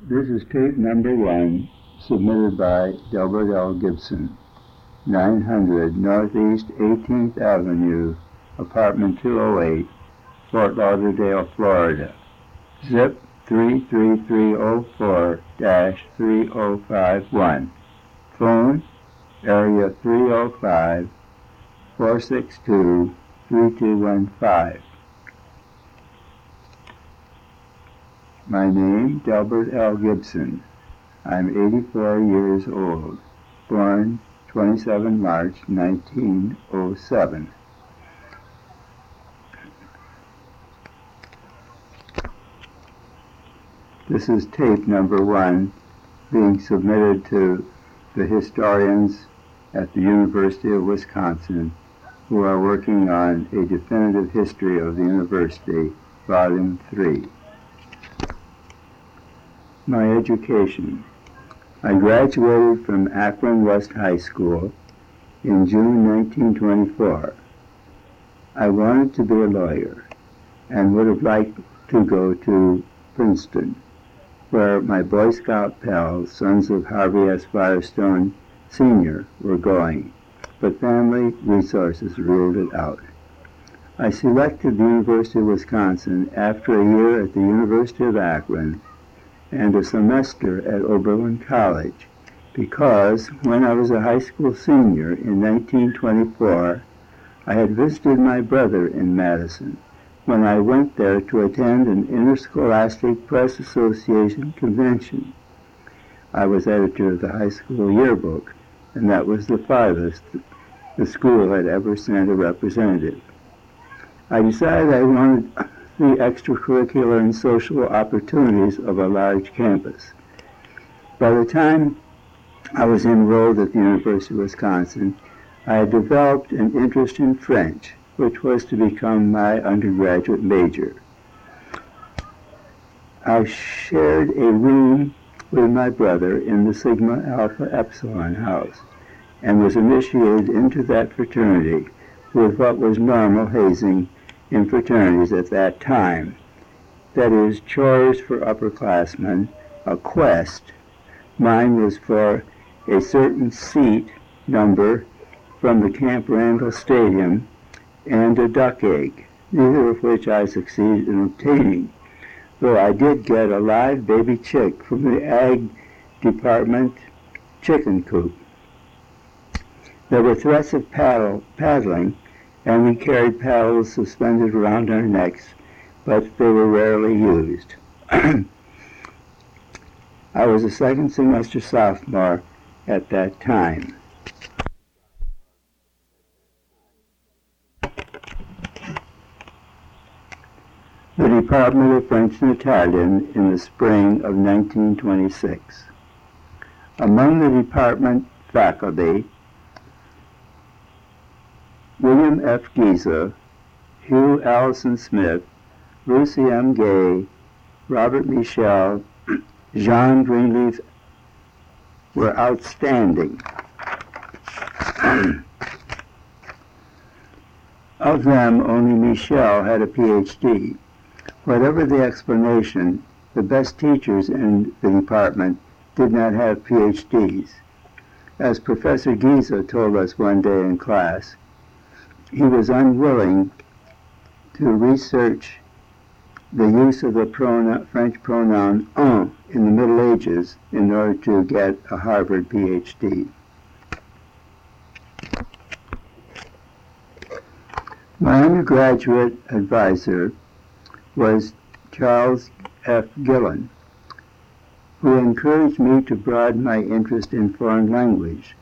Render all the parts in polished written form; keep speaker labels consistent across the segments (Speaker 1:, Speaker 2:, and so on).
Speaker 1: This is tape number 1, submitted by Delbert L. Gibson, 900 Northeast 18th Avenue, Apartment 208, Fort Lauderdale, Florida. Zip 33304-3051. Phone, area 305-462-3215. My name, Delbert L. Gibson. I'm 84 years old, born 27 March 1907. This is tape number 1 being submitted to the historians at the University of Wisconsin who are working on a definitive history of the university, Volume 3. My education. I graduated from Akron West High School in June 1924. I wanted to be a lawyer and would have liked to go to Princeton, where my Boy Scout pals, sons of Harvey S. Firestone Sr., were going, but family resources ruled it out. I selected the University of Wisconsin after a year at the University of Akron and a semester at Oberlin College, because when I was a high school senior in 1924, I had visited my brother in Madison when I went there to attend an Interscholastic Press Association convention. I was editor of the high school yearbook, and that was the farthest the school had ever sent a representative. I decided I wanted the extracurricular and social opportunities of a large campus. By the time I was enrolled at the University of Wisconsin, I had developed an interest in French, which was to become my undergraduate major. I shared a room with my brother in the Sigma Alpha Epsilon house and was initiated into that fraternity with what was normal hazing in fraternities at that time. That is, chores for upperclassmen, a quest. Mine was for a certain seat number from the Camp Randall Stadium and a duck egg, neither of which I succeeded in obtaining, though I did get a live baby chick from the Ag Department chicken coop. There were threats of paddling, and we carried paddles suspended around our necks, but they were rarely used. I was a second semester sophomore at that time. The Department of French and Italian in the spring of 1926. Among the department faculty, William F. Giza, Hugh Allison Smith, Lucy M. Gay, Robert Michel, Jean Greenleaf were outstanding. Of them, only Michel had a PhD. Whatever the explanation, the best teachers in the department did not have PhDs. As Professor Giza told us one day in class, he was unwilling to research the use of the French pronoun un in the Middle Ages in order to get a Harvard PhD. My undergraduate advisor was Charles F. Gillen, who encouraged me to broaden my interest in foreign language,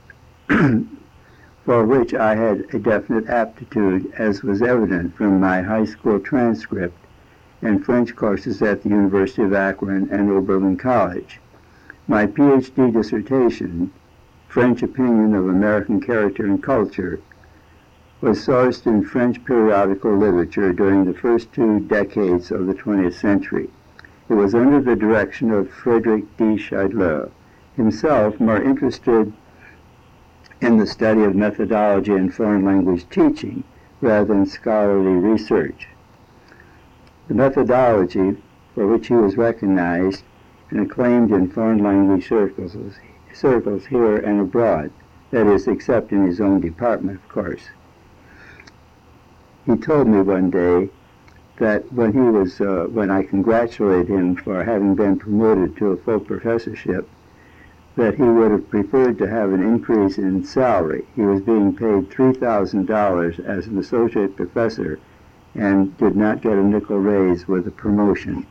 Speaker 1: for which I had a definite aptitude, as was evident from my high school transcript and French courses at the University of Akron and Oberlin College. My PhD dissertation, French Opinion of American Character and Culture, was sourced in French periodical literature during the first 2 decades of the 20th century. It was under the direction of Frédéric de Châtelet, himself more interested in the study of methodology in foreign language teaching rather than scholarly research. The methodology for which he was recognized and acclaimed in foreign language circles here and abroad, that is, except in his own department, of course. He told me one day that when I congratulated him for having been promoted to a full professorship, that he would have preferred to have an increase in salary. He was being paid $3,000 as an associate professor and did not get a nickel raise with a promotion.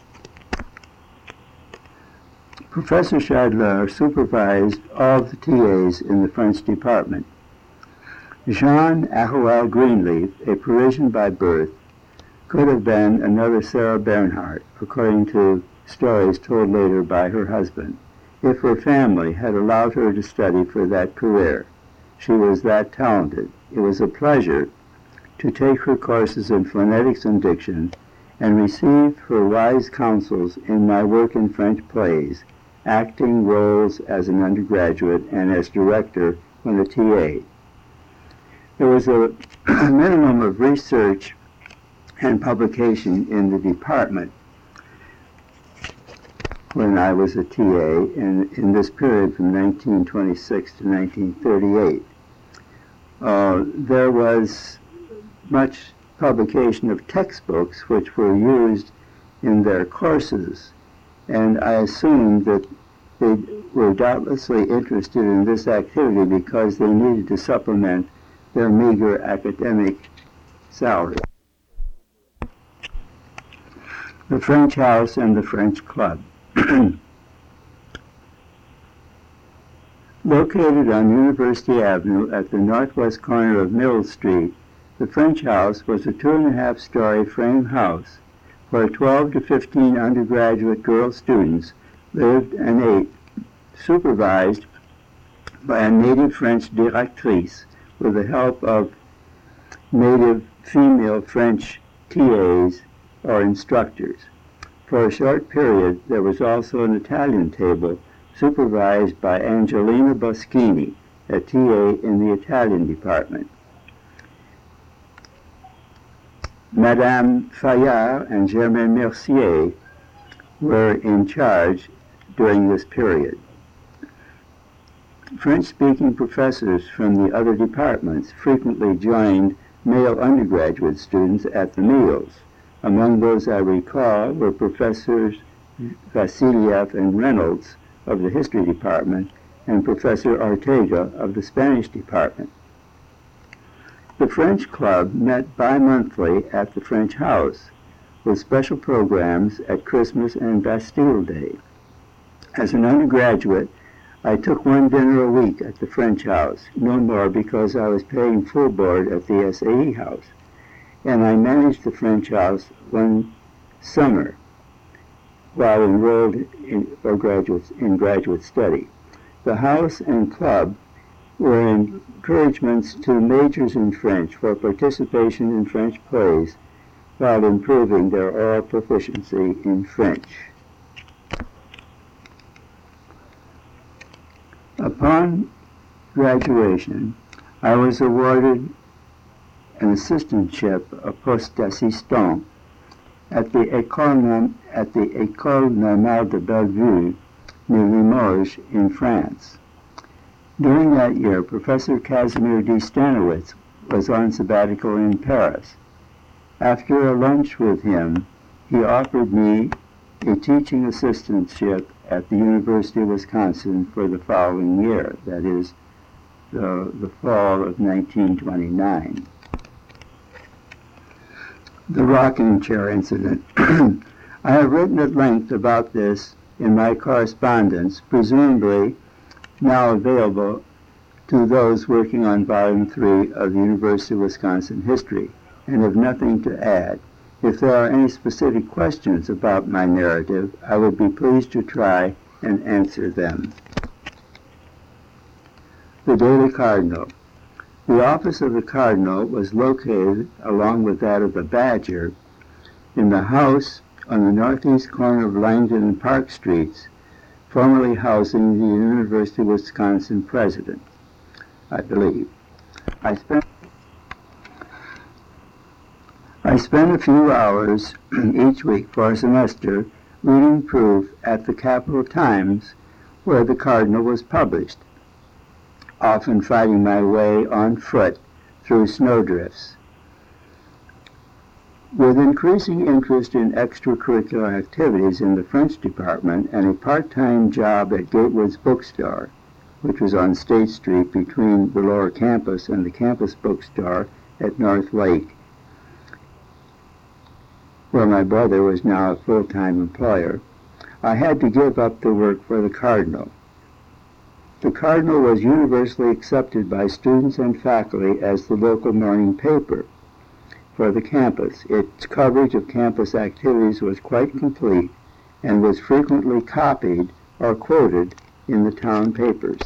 Speaker 1: Professor Chadler supervised all the TAs in the French department. Jean Ahuel Greenleaf, a Parisian by birth, could have been another Sarah Bernhardt, according to stories told later by her husband, if her family had allowed her to study for that career. She was that talented. It was a pleasure to take her courses in phonetics and diction and receive her wise counsels in my work in French plays, acting roles as an undergraduate and as director when a TA. There was a minimum of research and publication in the department when I was a TA in this period from 1926 to 1938. There was much publication of textbooks which were used in their courses, and I assumed that they were doubtlessly interested in this activity because they needed to supplement their meager academic salary. The French House and the French Club. Located on University Avenue at the northwest corner of Mill Street, the French House was a 2.5-story frame house where 12 to 15 undergraduate girl students lived and ate, supervised by a native French directrice with the help of native female French TAs or instructors. For a short period, there was also an Italian table supervised by Angelina Boschini, a TA in the Italian department. Madame Fayard and Germain Mercier were in charge during this period. French-speaking professors from the other departments frequently joined male undergraduate students at the meals. Among those I recall were Professors Vasiliev and Reynolds of the History Department and Professor Ortega of the Spanish Department. The French Club met bi-monthly at the French House with special programs at Christmas and Bastille Day. As an undergraduate, I took one dinner a week at the French House, no more because I was paying full board at the SAE House, and I managed the French House one summer while enrolled in graduate study. The House and Club were encouragements to majors in French for participation in French plays while improving their oral proficiency in French. Upon graduation, I was awarded an assistantship, a poste d'assistant, at the École Normale de Bellevue near Limoges in France. During that year, Professor Casimir D. Stanowitz was on sabbatical in Paris. After a lunch with him, he offered me a teaching assistantship at the University of Wisconsin for the following year, that is, the fall of 1929. The rocking chair incident. I have written at length about this in my correspondence, presumably now available to those working on Volume 3 of the University of Wisconsin History, and have nothing to add. If there are any specific questions about my narrative, I would be pleased to try and answer them. The Daily Cardinal. The office of the Cardinal was located, along with that of the Badger, in the house on the northeast corner of Langdon and Park Streets, formerly housing the University of Wisconsin president, I believe. I spent a few hours each week for a semester reading proof at the Capital Times, where the Cardinal was published, often fighting my way on foot through snowdrifts. With increasing interest in extracurricular activities in the French department and a part-time job at Gatewood's bookstore, which was on State Street between the lower campus and the campus bookstore at North Lake, where my brother was now a full-time employer, I had to give up the work for the Cardinal. The Cardinal was universally accepted by students and faculty as the local morning paper for the campus. Its coverage of campus activities was quite complete and was frequently copied or quoted in the town papers.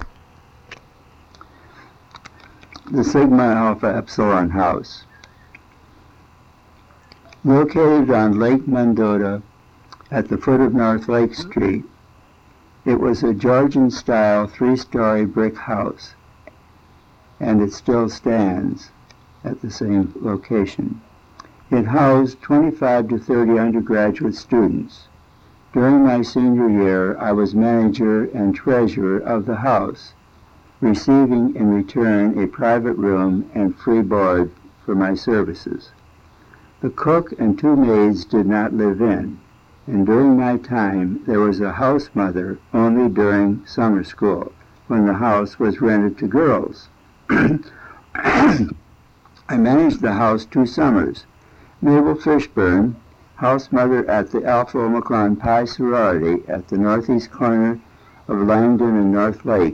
Speaker 1: The Sigma Alpha Epsilon House. Located on Lake Mendota at the foot of North Lake Street, it was a Georgian-style three-story brick house, and it still stands at the same location. It housed 25 to 30 undergraduate students. During my senior year, I was manager and treasurer of the house, receiving in return a private room and free board for my services. The cook and two maids did not live in, and during my time there was a house mother only during summer school, when the house was rented to girls. I managed the house 2 summers. Mabel Fishburne, house mother at the Alpha Omicron Pi sorority at the northeast corner of Langdon and North Lake,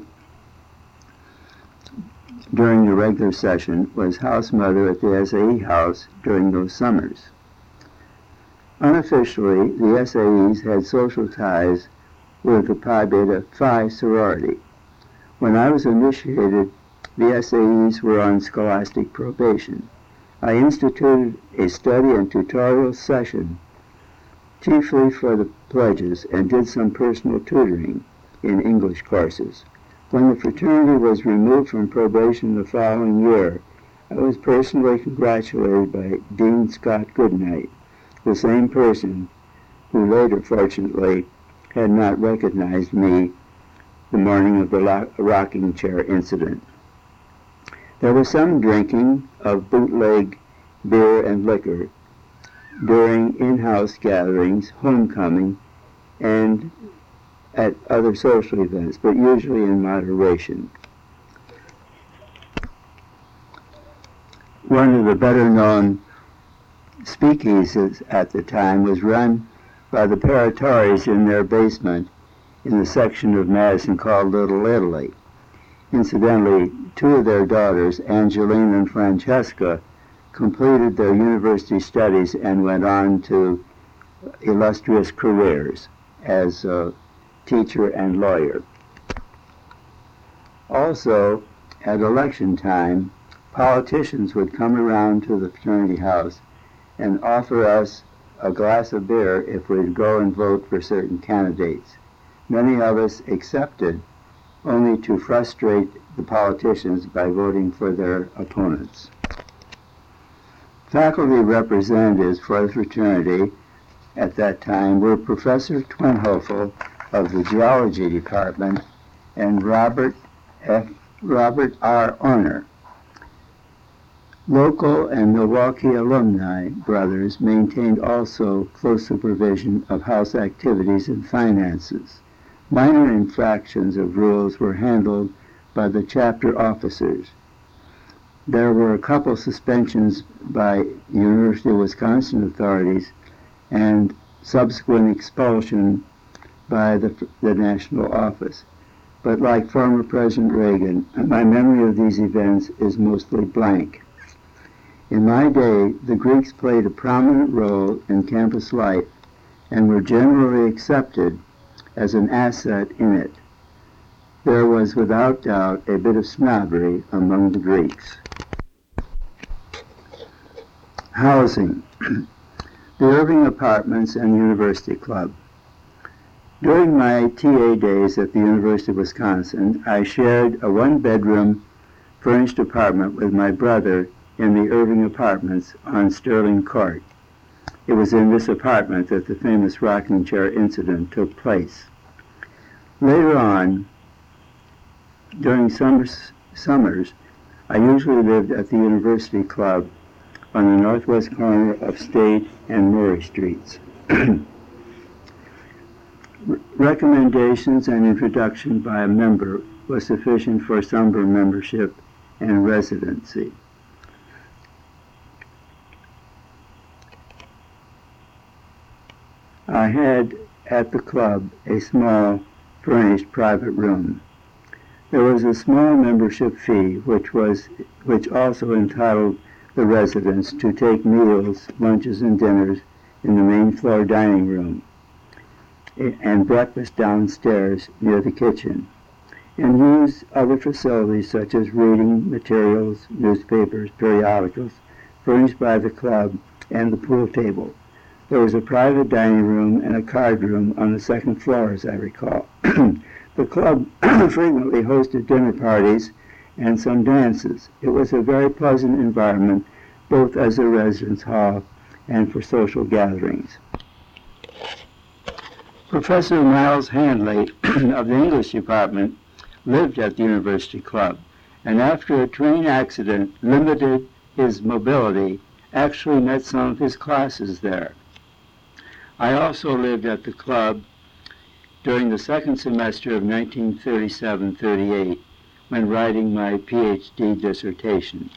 Speaker 1: during the regular session, was house mother at the SAE house during those summers. Unofficially, the SAEs had social ties with the Pi Beta Phi sorority. When I was initiated, the SAEs were on scholastic probation. I instituted a study and tutorial session, chiefly for the pledges, and did some personal tutoring in English courses. When the fraternity was removed from probation the following year, I was personally congratulated by Dean Scott Goodnight, the same person who later, fortunately, had not recognized me the morning of the rocking chair incident. There was some drinking of bootleg beer and liquor during in-house gatherings, homecoming, and at other social events, but usually in moderation. One of the better-known speakeasies at the time was run by the Paratoris in their basement in the section of Madison called Little Italy. Incidentally, 2 of their daughters, Angelina and Francesca, completed their university studies and went on to illustrious careers as teacher and lawyer. Also, at election time, politicians would come around to the fraternity house and offer us a glass of beer if we'd go and vote for certain candidates. Many of us accepted, only to frustrate the politicians by voting for their opponents. Faculty representatives for the fraternity at that time were Professor Twinhoefel of the Geology Department and Robert R. Orner. Local and Milwaukee alumni brothers maintained also close supervision of house activities and finances. Minor infractions of rules were handled by the chapter officers. There were a couple suspensions by University of Wisconsin authorities and subsequent expulsion by the national office. But like former President Reagan, my memory of these events is mostly blank. In my day, the Greeks played a prominent role in campus life and were generally accepted as an asset in it. There was without doubt a bit of snobbery among the Greeks. Housing. The Irving Apartments and University Club. During my TA days at the University of Wisconsin, I shared a 1-bedroom furnished apartment with my brother in the Irving Apartments on Sterling Court. It was in this apartment that the famous rocking chair incident took place. Later on, during summers, I usually lived at the University Club on the northwest corner of State and Murray Streets. Recommendations and introduction by a member was sufficient for Summer membership and residency. I had at the club a small furnished private room. There was a small membership fee which also entitled the residents to take meals, lunches, and dinners in the main floor dining room and breakfast downstairs near the kitchen, and use other facilities such as reading materials, newspapers, periodicals furnished by the club, and the pool table. There was a private dining room and a card room on the second floor, as I recall. The club frequently hosted dinner parties and some dances. It was a very pleasant environment, both as a residence hall and for social gatherings. Professor Miles Handley of the English department lived at the University Club, and after a train accident limited his mobility, actually met some of his classes there. I also lived at the club during the second semester of 1937-38 when writing my PhD dissertation.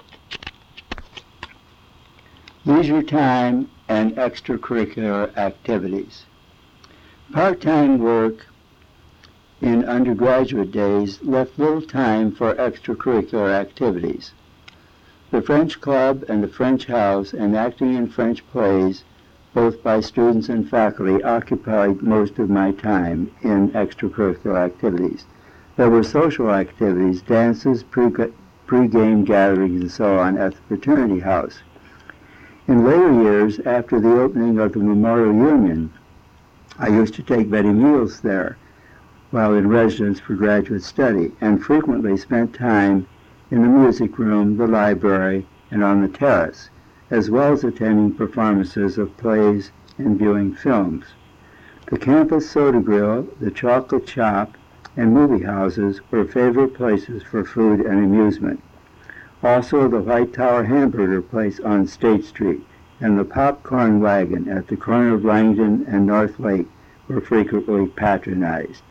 Speaker 1: Leisure time and extracurricular activities. Part-time work in undergraduate days left little time for extracurricular activities. The French Club and the French House and acting in French plays, both by students and faculty, occupied most of my time in extracurricular activities. There were social activities, dances, pre-game gatherings, and so on at the fraternity house. In later years, after the opening of the Memorial Union, I used to take many meals there while in residence for graduate study, and frequently spent time in the music room, the library, and on the terrace, as well as attending performances of plays and viewing films. The campus soda grill, the chocolate shop, and movie houses were favorite places for food and amusement. Also, the White Tower hamburger place on State Street and the popcorn wagon at the corner of Langdon and North Lake were frequently patronized.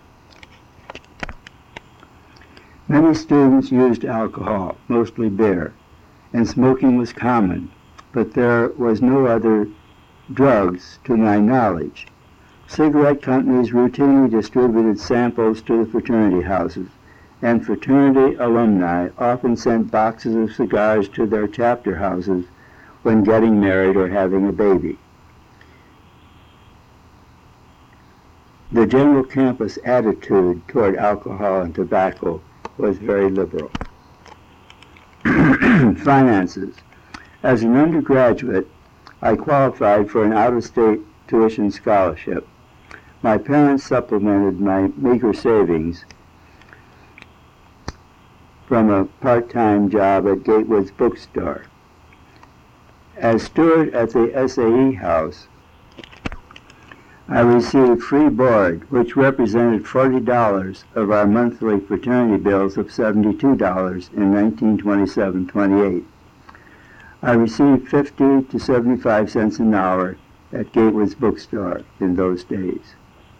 Speaker 1: Many students used alcohol, mostly beer, and smoking was common, but there was no other drugs to my knowledge. Cigarette companies routinely distributed samples to the fraternity houses, and fraternity alumni often sent boxes of cigars to their chapter houses when getting married or having a baby. The general campus attitude toward alcohol and tobacco was very liberal. Finances. As an undergraduate, I qualified for an out-of-state tuition scholarship. My parents supplemented my meager savings from a part-time job at Gatewood's bookstore. As steward at the SAE house, I received free board, which represented $40 of our monthly fraternity bills of $72 in 1927-28. I received 50 to 75 cents an hour at Gatewood's bookstore in those days.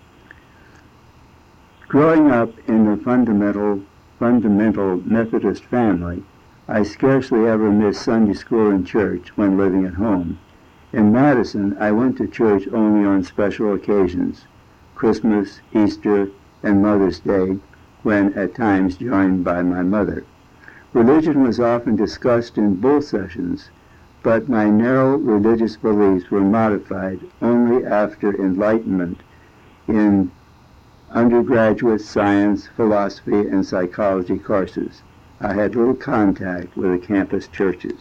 Speaker 1: Growing up in a fundamental Methodist family, I scarcely ever missed Sunday school and church when living at home. In Madison, I went to church only on special occasions, Christmas, Easter, and Mother's Day, when at times joined by my mother. Religion was often discussed in bull sessions, but my narrow religious beliefs were modified only after enlightenment in undergraduate science, philosophy, and psychology courses. I had little contact with the campus churches.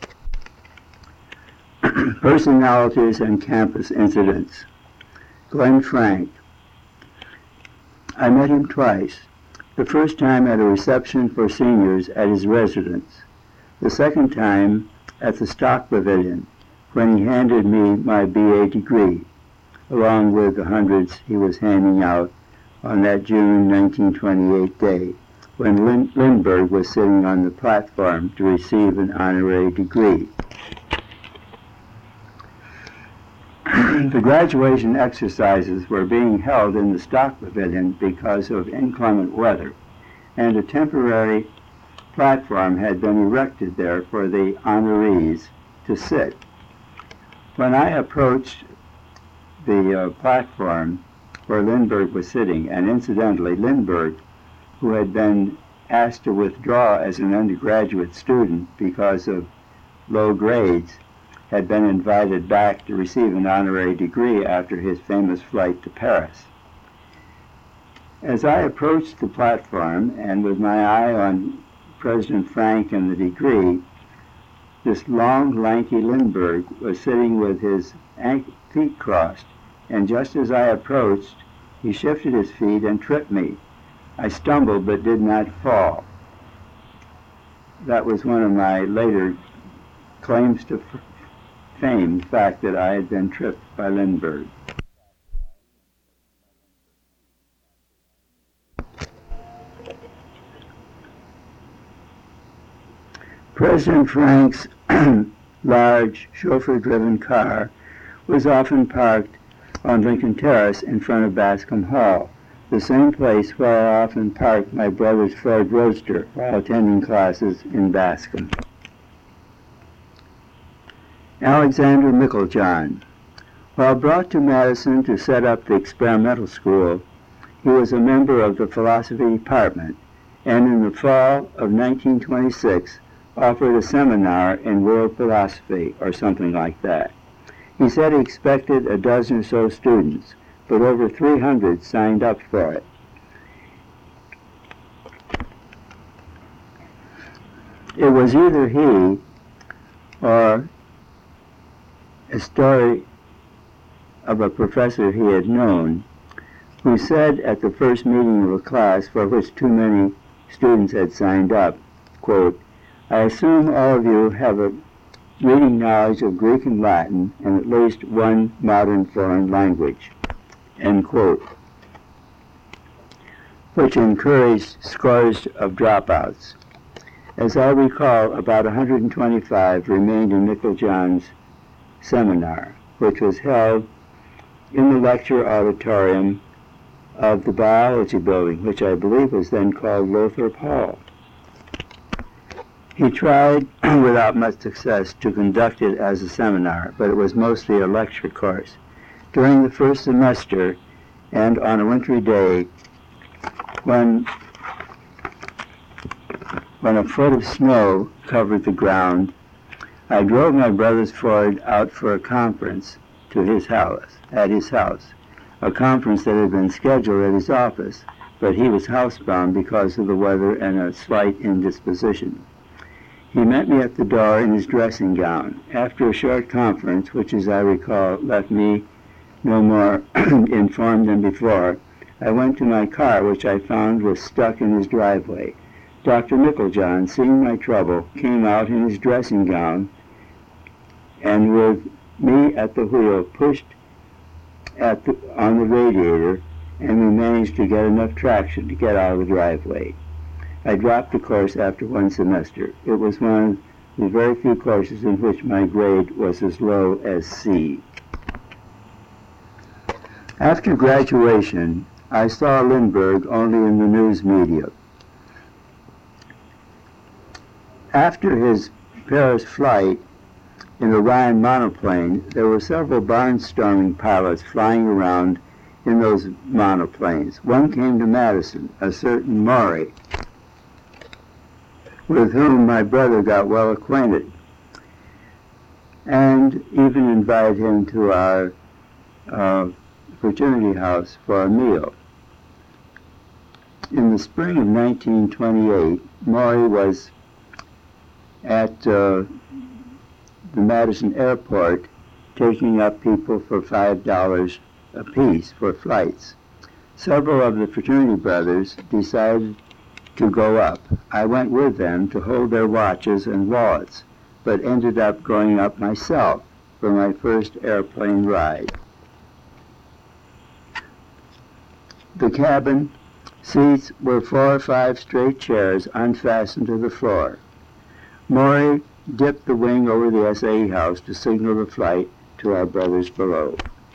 Speaker 1: Personalities and campus incidents. Glenn Frank. I met him twice. The first time at a reception for seniors at his residence. The second time at the Stock Pavilion, when he handed me my BA degree, along with the hundreds he was handing out on that June 1928 day, when Lindbergh was sitting on the platform to receive an honorary degree. The graduation exercises were being held in the stock pavilion because of inclement weather, and a temporary platform had been erected there for the honorees to sit. When I approached the platform where Lindbergh was sitting, and incidentally, Lindbergh, who had been asked to withdraw as an undergraduate student because of low grades, had been invited back to receive an honorary degree after his famous flight to Paris. As I approached the platform, and with my eye on President Frank and the degree, this long, lanky Lindbergh was sitting with his feet crossed, and just as I approached, he shifted his feet and tripped me. I stumbled but did not fall. That was one of my later claims to fame, the fact that I had been tripped by Lindbergh. President Frank's large, chauffeur-driven car was often parked on Lincoln Terrace in front of Bascom Hall, the same place where I often parked my brother's Ford Roadster while attending classes in Bascom. Alexander Meiklejohn. While brought to Madison to set up the experimental school, he was a member of the philosophy department, and in the fall of 1926 offered a seminar in world philosophy, or something like that. He said he expected a dozen or so students, but over 300 signed up for it. It was either he or a story of a professor he had known who said at the first meeting of a class for which too many students had signed up, quote, "I assume all of you have a reading knowledge of Greek and Latin and at least one modern foreign language," end quote, which encouraged scores of dropouts. As I recall, about 125 remained in Meiklejohn's seminar, which was held in the lecture auditorium of the biology building, which I believe was then called Lothrop Hall. He tried, without much success, to conduct it as a seminar, but it was mostly a lecture course. During the first semester, and on a wintry day, when a foot of snow covered the ground, I drove my brother's Ford out for a conference at his house, a conference that had been scheduled at his office, but he was housebound because of the weather and a slight indisposition. He met me at the door in his dressing gown. After a short conference, which, as I recall, left me no more informed than before, I went to my car, which I found was stuck in his driveway. Dr. Meiklejohn, seeing my trouble, came out in his dressing gown, and with me at the wheel, pushed on the radiator, and we managed to get enough traction to get out of the driveway. I dropped the course after one semester. It was one of the very few courses in which my grade was as low as C. After graduation, I saw Lindbergh only in the news media. After his Paris flight in the Ryan monoplane, there were several barnstorming pilots flying around in those monoplanes. One came to Madison, a certain Maury, with whom my brother got well acquainted, and even invited him to our fraternity house for a meal. In the spring of 1928, Maury was at the Madison airport taking up people for $5 apiece for flights. Several of the fraternity brothers decided to go up. I went with them to hold their watches and wallets, but ended up going up myself. for my first airplane ride. The cabin seats were 4 or 5 straight chairs unfastened to the floor. Maury dipped the wing over the SAE house to signal the flight to our brothers below.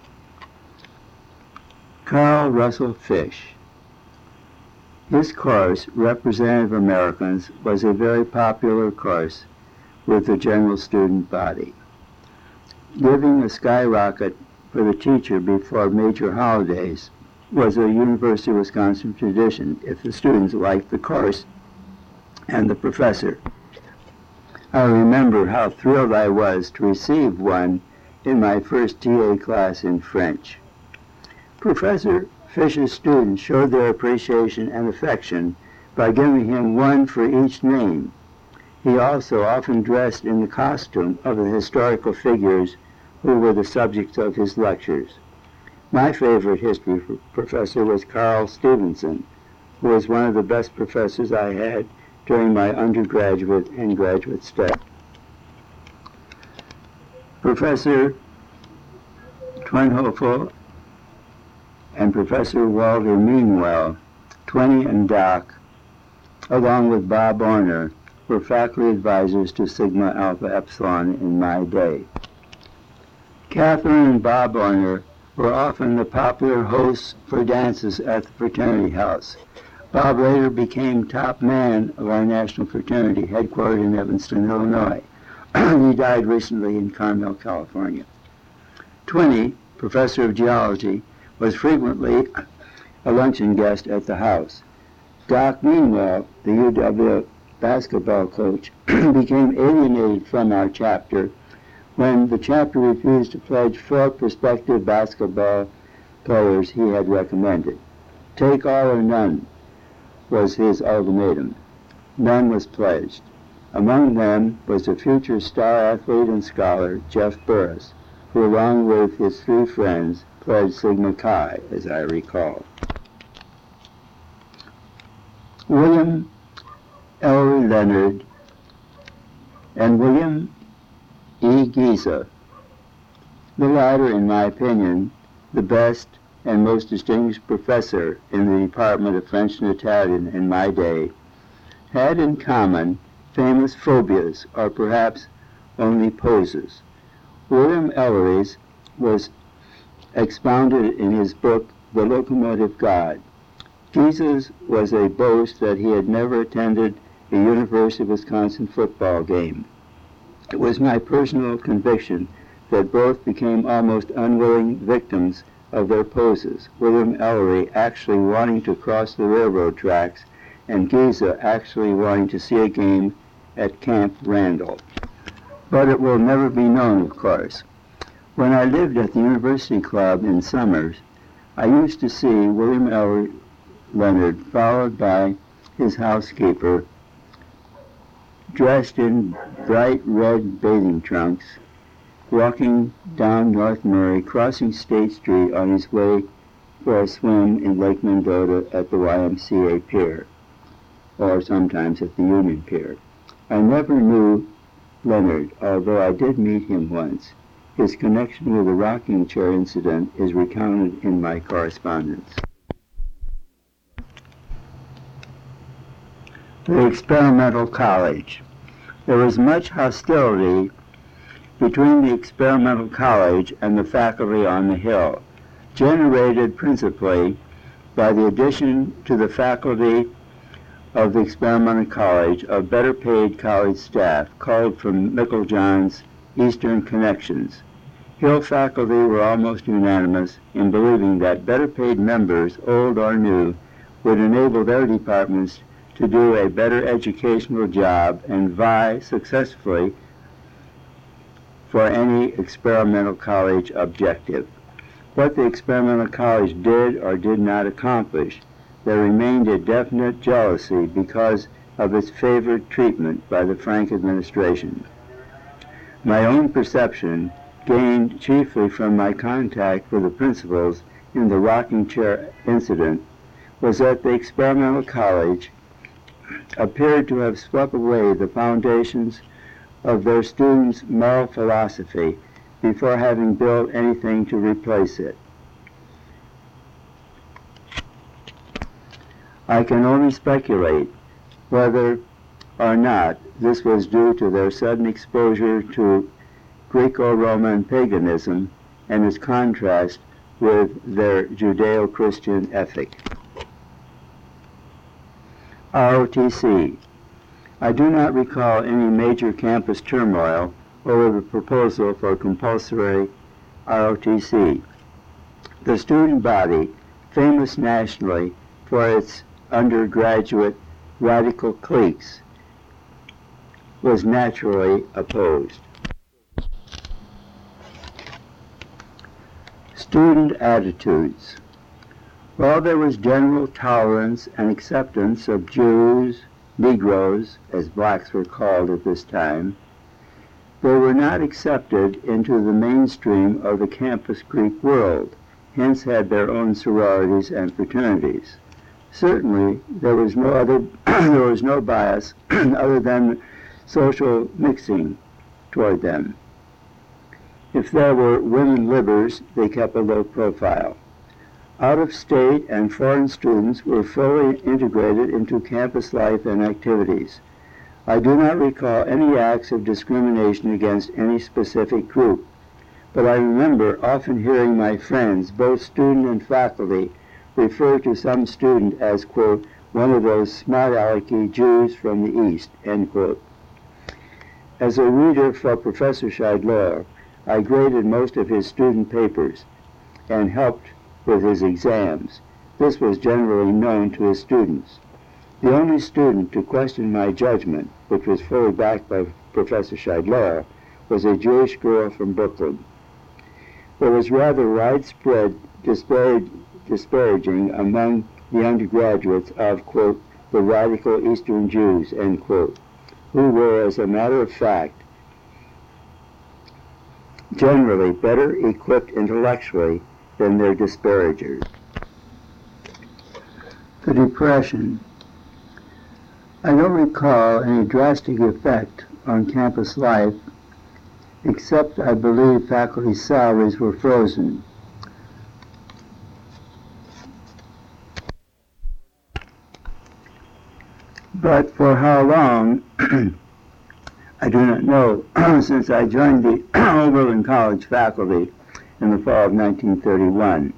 Speaker 1: Carl Russell Fish. His course, Representative Americans, was a very popular course with the general student body. Giving a skyrocket for the teacher before major holidays was a University of Wisconsin tradition if the students liked the course and the professor. I remember how thrilled I was to receive one in my first TA class in French. Professor Fish's students showed their appreciation and affection by giving him one for each name. He also often dressed in the costume of the historical figures who were the subjects of his lectures. My favorite history professor was Carl Stevenson, who was one of the best professors I had during my undergraduate and graduate study. Professor Twinhoffel and Professor Walter Meanwell, Twinney and Doc, along with Bob Orner, were faculty advisors to Sigma Alpha Epsilon in my day. Catherine and Bob Orner were often the popular hosts for dances at the fraternity house. Bob later became top man of our national fraternity, headquartered in Evanston, Illinois. He died recently in Carmel, California. Twinney, professor of geology, was frequently a luncheon guest at the house. Doc Meanwell, the UW basketball coach, became alienated from our chapter when the chapter refused to pledge 4 prospective basketball players he had recommended. Take all or none was his ultimatum. None was pledged. Among them was the future star athlete and scholar Jeff Burris, who along with his 3 friends pledged Sigma Chi, as I recall. William Ellery Leonard and William E. Giza, the latter, in my opinion, the best and most distinguished professor in the Department of French and Italian in my day, had in common famous phobias, or perhaps only poses. William Ellery's was expounded in his book, The Locomotive God. Giza's was a boast that he had never attended a University of Wisconsin football game. It was my personal conviction that both became almost unwilling victims of their poses, William Ellery actually wanting to cross the railroad tracks and Giza actually wanting to see a game at Camp Randall. But it will never be known, of course. When I lived at the University Club in summers, I used to see William Ellery Leonard followed by his housekeeper, dressed in bright red bathing trunks, walking down North Murray, crossing State Street on his way for a swim in Lake Mendota at the YMCA Pier, or sometimes at the Union Pier. I never knew Leonard, although I did meet him once. His connection with the rocking chair incident is recounted in my correspondence. The Experimental College. There was much hostility between the Experimental College and the faculty on the Hill, generated principally by the addition to the faculty of the Experimental College of better paid college staff called from Meiklejohn's Eastern Connections. Hill faculty were almost unanimous in believing that better paid members, old or new, would enable their departments to do a better educational job and vie successfully for any experimental college objective. What the experimental college did or did not accomplish, there remained a definite jealousy because of its favored treatment by the Frank administration. My own perception, gained chiefly from my contact with the principals in the rocking chair incident, was that the experimental college appeared to have swept away the foundations of their students' moral philosophy before having built anything to replace it. I can only speculate whether or not this was due to their sudden exposure to Greco-Roman paganism and its contrast with their Judeo-Christian ethic. ROTC. I do not recall any major campus turmoil over the proposal for compulsory ROTC. The student body, famous nationally for its undergraduate radical cliques, was naturally opposed. Student attitudes. While there was general tolerance and acceptance of Jews, Negroes, as blacks were called at this time, they were not accepted into the mainstream of the campus Greek world, hence had their own sororities and fraternities. Certainly, there was no bias other than social mixing toward them. If there were women livers, they kept a low profile. Out-of-state and foreign students were fully integrated into campus life and activities. I do not recall any acts of discrimination against any specific group, but I remember often hearing my friends, both student and faculty, refer to some student as, quote, one of those smart-alecky Jews from the East, end quote. As a reader for Professor Scheidler, I graded most of his student papers and helped with his exams. This was generally known to his students. The only student to question my judgment, which was fully backed by Professor Scheidler, was a Jewish girl from Brooklyn. There was rather widespread disparaging among the undergraduates of, quote, the radical Eastern Jews, end quote, who were, as a matter of fact, generally better equipped intellectually than their disparagers. The Depression. I don't recall any drastic effect on campus life, except I believe faculty salaries were frozen. But for how long, I do not know, since I joined the Oberlin College faculty in the fall of 1931.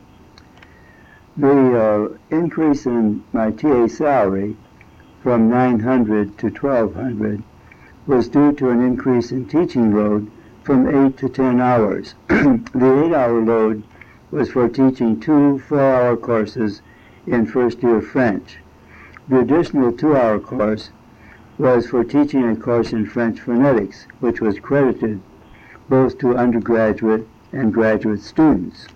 Speaker 1: The increase in my TA salary from $900 to $1,200 was due to an increase in teaching load from 8 to 10 hours. The 8-hour load was for teaching 2 4-hour courses in first-year French. The additional 2-hour course was for teaching a course in French phonetics, which was credited both to undergraduate and graduate students.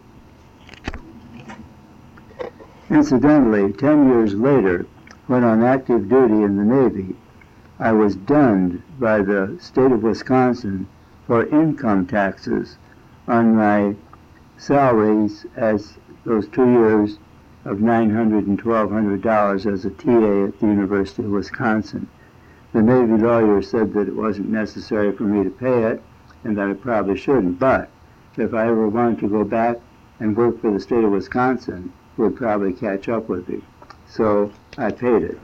Speaker 1: Incidentally, 10 years later, when on active duty in the Navy, I was dunned by the state of Wisconsin for income taxes on my salaries as those 2 years of $900 and $1,200 as a TA at the University of Wisconsin. The Navy lawyer said that it wasn't necessary for me to pay it and that I probably shouldn't, but if I ever wanted to go back and work for the state of Wisconsin, it would probably catch up with me. So I paid it.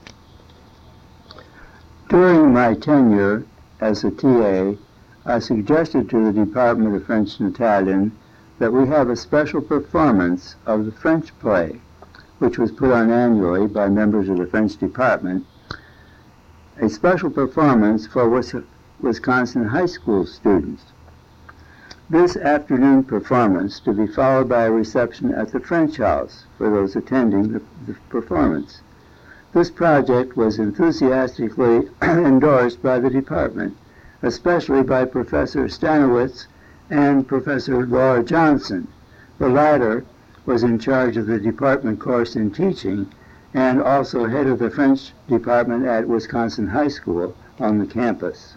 Speaker 1: During my tenure as a TA, I suggested to the Department of French and Italian that we have a special performance of the French play, which was put on annually by members of the French department, a special performance for Wisconsin high school students. This afternoon performance to be followed by a reception at the French House for those attending the performance. This project was enthusiastically endorsed by the department, especially by Professor Stanowitz and Professor Laura Johnson. The latter was in charge of the department course in teaching and also head of the French department at Wisconsin High School on the campus.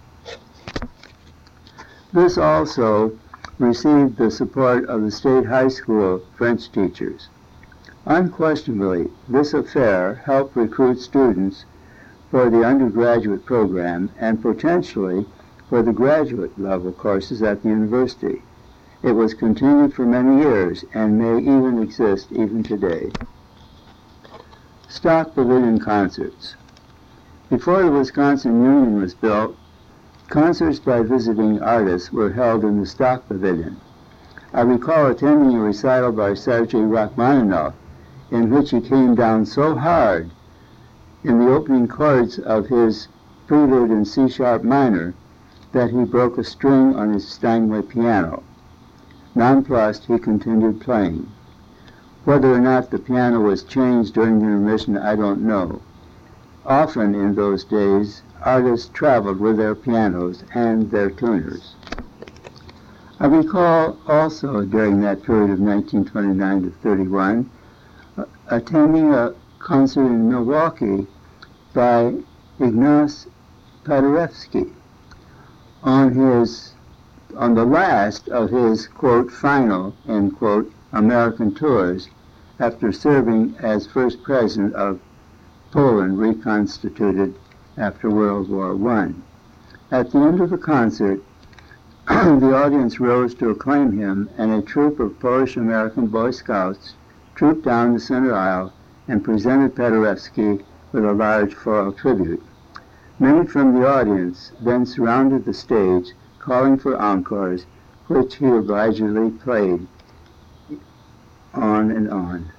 Speaker 1: This also received the support of the state high school French teachers. Unquestionably, this affair helped recruit students for the undergraduate program and potentially for the graduate level courses at the university. It was continued for many years and may even exist even today. Stock Pavilion Concerts. Before the Wisconsin Union was built, concerts by visiting artists were held in the Stock Pavilion. I recall attending a recital by Sergei Rachmaninoff, in which he came down so hard in the opening chords of his prelude in C-sharp minor that he broke a string on his Steinway piano. Nonplussed, he continued playing. Whether or not the piano was changed during the intermission, I don't know. Often in those days, artists traveled with their pianos and their tuners. I recall also during that period of 1929 to 31, attending a concert in Milwaukee by Ignaz Paderewski on the last of his, quote, final, end quote, American tours after serving as first president of Poland reconstituted after World War I. At the end of the concert, the audience rose to acclaim him, and a troop of Polish-American Boy Scouts trooped down the center aisle and presented Paderewski with a large floral tribute. Many from the audience then surrounded the stage, calling for encores, which he obligingly played on and on.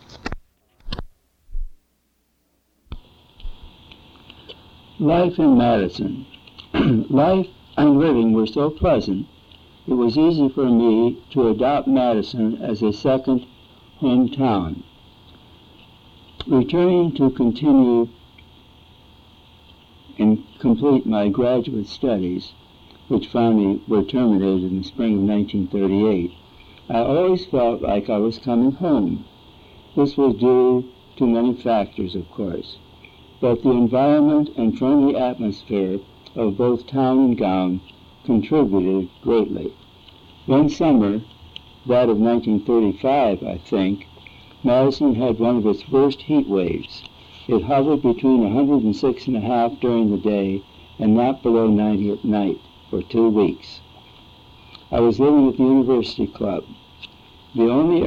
Speaker 1: Life in Madison. Life and living were so pleasant, it was easy for me to adopt Madison as a second hometown. Returning to continue and complete my graduate studies, which finally were terminated in the spring of 1938, I always felt like I was coming home. This was due to many factors, of course, but the environment and friendly atmosphere of both town and gown contributed greatly. One summer, that of 1935, I think, Madison had one of its worst heat waves. It hovered between 106.5 during the day and not below 90 at night for 2 weeks. I was living at the University Club. The only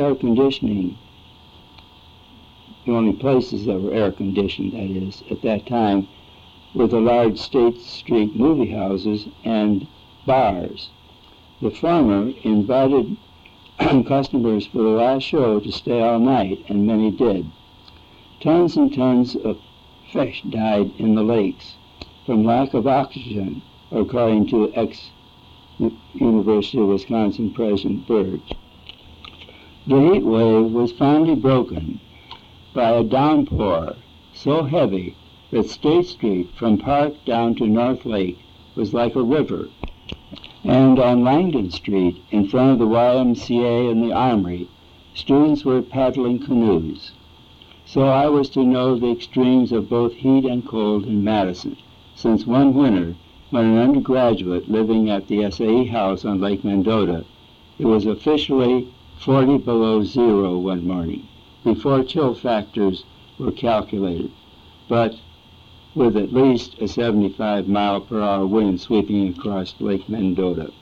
Speaker 1: places that were air conditioned, that is, at that time, were the large State Street movie houses and bars. The former invited customers for the last show to stay all night, and many did. Tons and tons of fish died in the lakes from lack of oxygen, according to ex-University of Wisconsin President Burge. The heat wave was finally broken by a downpour so heavy that State Street from Park down to North Lake was like a river, and on Langdon Street, in front of the YMCA and the Armory, students were paddling canoes. So I was to know the extremes of both heat and cold in Madison, since one winter, when an undergraduate living at the SAE house on Lake Mendota, it was officially 40 below zero one morning, before chill factors were calculated, but with at least a 75-mile-per-hour wind sweeping across Lake Mendota.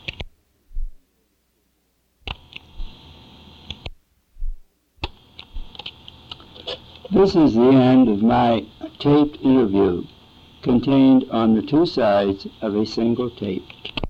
Speaker 1: This is the end of my taped interview, contained on the 2 sides of a single tape.